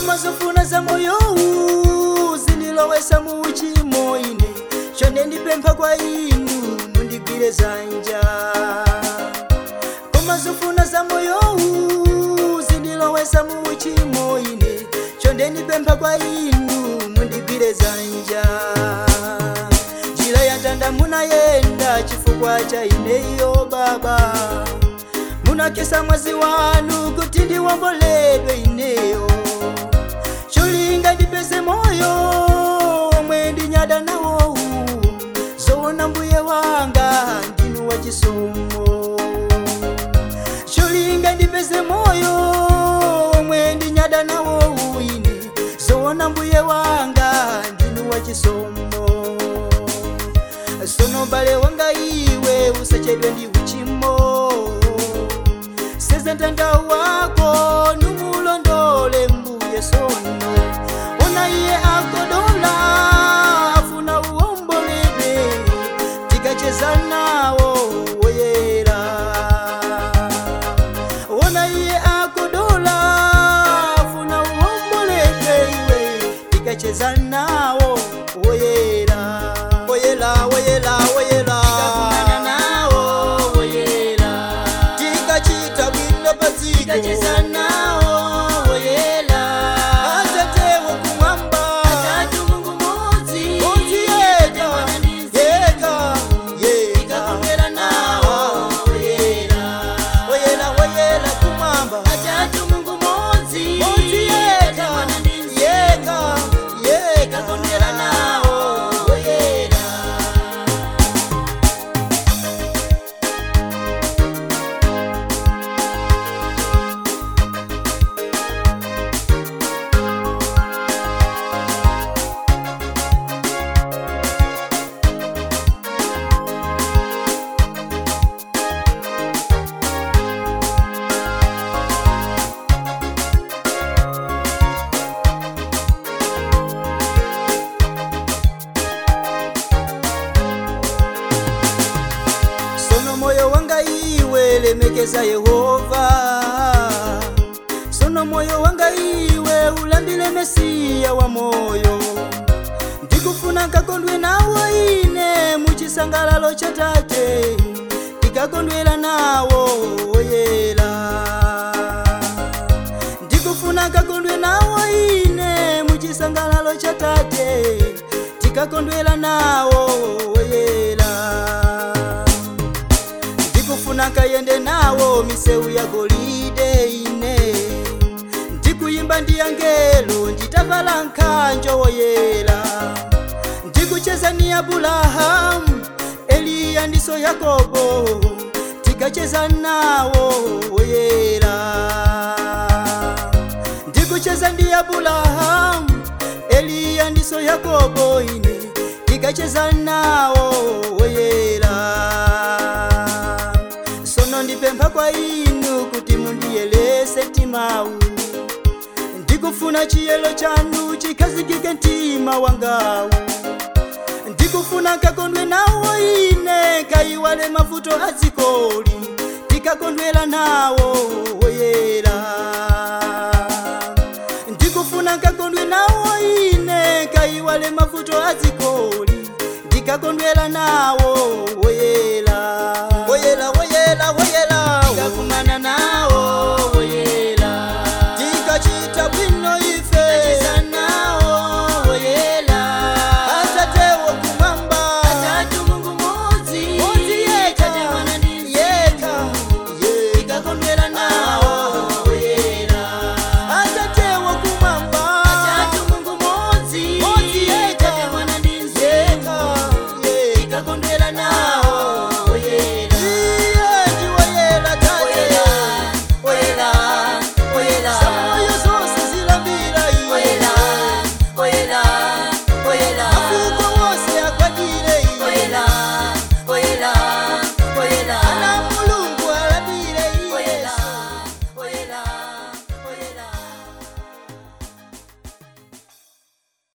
koma zofuna za moyo zindilowesa mu uchimo ine chonde ndipempha kwa inu mundigwire dzanja koma zofuna za moyo zindilowesa mu uchimo ine chonde ndipempha kwa inu mundigwire dzanja njira yatanda munayenda chifukwa cha ineyo baba munakesa mwazi wanu kuti ndiwomboledwe ineyo cholinga ndipeze moyo omwe ndinyada nawo zoona mbuye wanga ndinu wachisomo cholinga ndipeze moyo omwe ndinyada nawo ine zoona mbuye wanga ndinu wachisomo sono bale wanga iwe usachedwe ndi uchimo seza ntanda wako numulondole mbuye sono ona iye akodola afuna uombolebe tikacheza nawo woyera ona iye akodola afuna uombolebe iwe tikacheza nawo woyera woyera woyera woyera tikakungana nawo woyera tikachita bwino paziko tikacheza nawo woyera atetewo kumwamba atatu Mungu mmozi yeka yeka yeka tikakungana nawo woyera woyera woyera kumwamba atatu Mungu mmozi yeka yeka yeka tikakungana nawo moyo wanga iwe lemekeza Yehova sono moyo wanga iwe ulambile Mesiya wa moyo ndikufuna kakondwe nawo ine muchisangalalo cha Tate ndikakondwela nawo woyera ndikufuna kakondwe nawo ine muchisangalalo cha Tate ndikakondwela nawo woyera ndikufuna kayende nawo miseu ya golide ine ndikuyimba ndi angelo nditavala nkhanjo woyera ndikucheza ni Abrahamu Eliya ndiso Yakobo tikacheza nawo woyera ndikucheza ndi Abrahamu Eliya ndiso Yakobo ine tikacheza nawo woyera sono ndipempha kwa inu kuti mundiyelese timau ndikufuna chiyelo chanu chikazikike mtima wangawu ndikufuna kakondwe nawo ine kayiwale mavuto azikoli tikakondwela nawo woyera ndikufuna kakondwe nawo ine kayiwale mavuto azikoli ndikakondwela nawo woyera